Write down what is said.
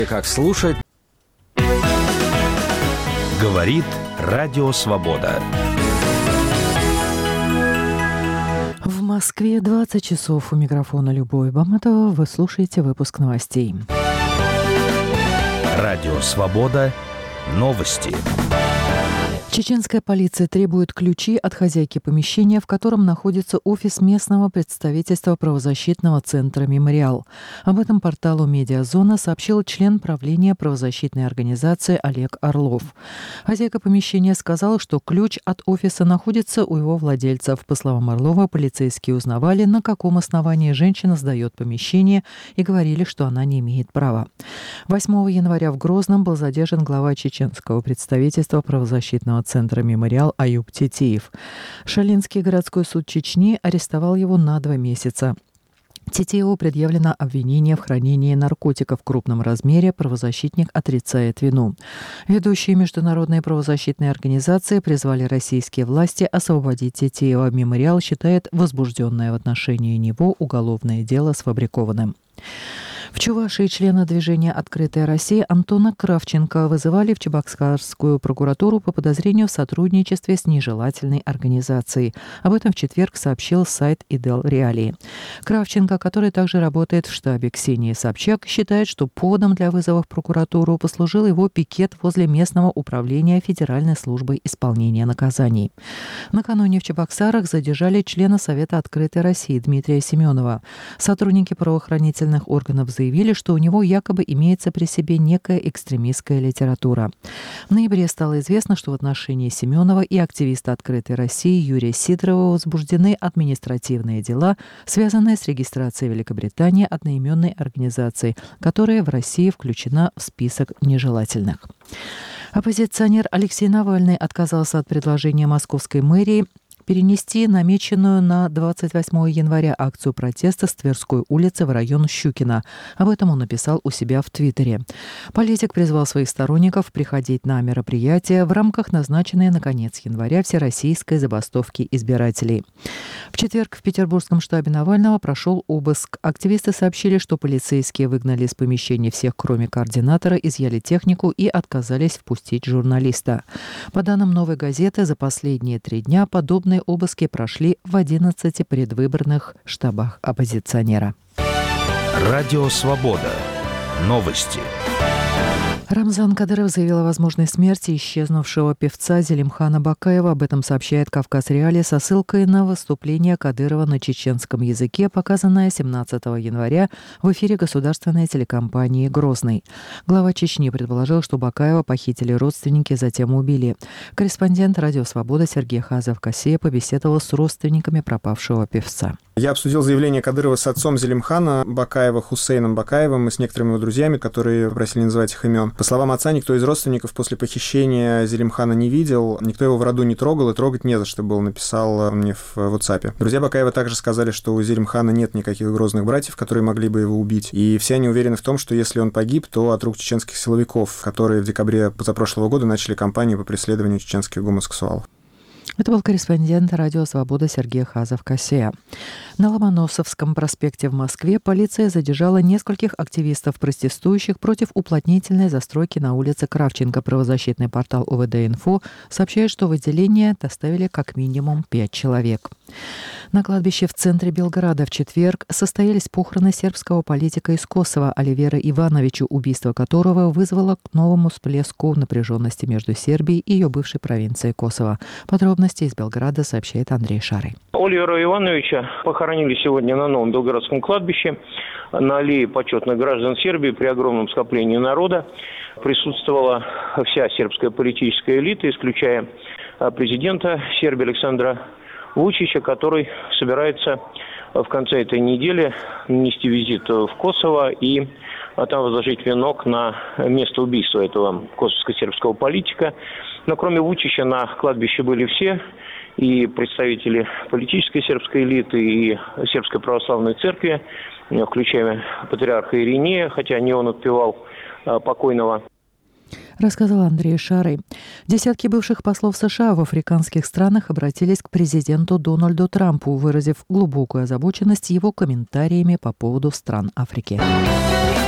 Как слушать? Говорит Радио Свобода. В Москве 20 часов. У микрофона Любовь Баматова. Вы слушаете выпуск новостей. Радио Свобода. Новости. Чеченская полиция требует ключи от хозяйки помещения, в котором находится офис местного представительства правозащитного центра «Мемориал». Об этом порталу «Медиазона» сообщил член правления правозащитной организации Олег Орлов. Хозяйка помещения сказала, что ключ от офиса находится у его владельцев. По словам Орлова, полицейские узнавали, на каком основании женщина сдает помещение, и говорили, что она не имеет права. 8 января в Грозном был задержан глава чеченского представительства правозащитного центра «Мемориал» Аюб Тетеев. Шалинский городской суд Чечни арестовал его на 2 месяца. Тетееву предъявлено обвинение в хранении наркотиков в крупном размере, правозащитник отрицает вину. Ведущие международные правозащитные организации призвали российские власти освободить Тетеева. «Мемориал» считает возбужденное в отношении него уголовное дело сфабрикованным. В Чувашии члена движения «Открытая Россия» Антона Кравченко вызывали в Чебоксарскую прокуратуру по подозрению в сотрудничестве с нежелательной организацией. Об этом в четверг сообщил сайт «Идел Реалии». Кравченко, который также работает в штабе Ксении Собчак, считает, что поводом для вызова в прокуратуру послужил его пикет возле местного управления Федеральной службы исполнения наказаний. Накануне в Чебоксарах задержали члена Совета «Открытой России» Дмитрия Семенова. Сотрудники правоохранительных органов заявили, что у него якобы имеется при себе некая экстремистская литература. В ноябре стало известно, что в отношении Семенова и активиста «Открытой России» Юрия Сидорова возбуждены административные дела, связанные с регистрацией Великобритании одноименной организации, которая в России включена в список нежелательных. Оппозиционер Алексей Навальный отказался от предложения московской мэрии перенести намеченную на 28 января акцию протеста с Тверской улицы в район Щукино. Об этом он написал у себя в Твиттере. Политик призвал своих сторонников приходить на мероприятие в рамках назначенной на конец января всероссийской забастовки избирателей. В четверг в петербургском штабе Навального прошел обыск. Активисты сообщили, что полицейские выгнали из помещения всех, кроме координатора, изъяли технику и отказались впустить журналиста. По данным «Новой газеты», за последние 3 дня подобные обыски прошли в 11 предвыборных штабах оппозиционера. Радио Свобода. Новости. Рамзан Кадыров заявил о возможной смерти исчезнувшего певца Зелимхана Бакаева. Об этом сообщает «Кавказ Реалии» со ссылкой на выступление Кадырова на чеченском языке, показанное 17 января в эфире государственной телекомпании «Грозный». Глава Чечни предположил, что Бакаева похитили родственники, затем убили. Корреспондент «Радио Свобода» Сергей Хазов-Касея побеседовал с родственниками пропавшего певца. Я обсудил заявление Кадырова с отцом Зелимхана Бакаева Хусейном Бакаевым и с некоторыми его друзьями, которые просили не называть их имен. По словам отца, никто из родственников после похищения Зелимхана не видел, никто его в роду не трогал, и трогать не за что было, написал мне в WhatsApp. Друзья Бакаева также сказали, что у Зелимхана нет никаких грозных братьев, которые могли бы его убить, и все они уверены в том, что если он погиб, то от рук чеченских силовиков, которые в декабре позапрошлого года начали кампанию по преследованию чеченских гомосексуалов. Это был корреспондент «Радио Свобода» Сергей Хазов-Касея. На Ломоносовском проспекте в Москве полиция задержала нескольких активистов, протестующих против уплотнительной застройки на улице Кравченко. Правозащитный портал УВД-Инфо сообщает, что в отделение доставили как минимум 5 человек. На кладбище в центре Белграда в четверг состоялись похороны сербского политика из Косово Оливера Ивановича, убийство которого вызвало к новому всплеску напряженности между Сербией и ее бывшей провинцией Косово. Подробности из Белграда сообщает Андрей Шарый. Оливера Ивановича похоронили сегодня на новом Белградском кладбище на аллее почетных граждан Сербии при огромном скоплении народа. Присутствовала вся сербская политическая элита, исключая президента Сербии Александра Вучича, который собирается в конце этой недели нанести визит в Косово и там возложить венок на место убийства этого косовско-сербского политика. Но кроме Вучича на кладбище были все, и представители политической сербской элиты, и сербской православной церкви, включая патриарха Иринея, хотя не он отпевал покойного. Рассказал Андрей Шарый. Десятки бывших послов США в африканских странах обратились к президенту Дональду Трампу, выразив глубокую озабоченность его комментариями по поводу стран Африки.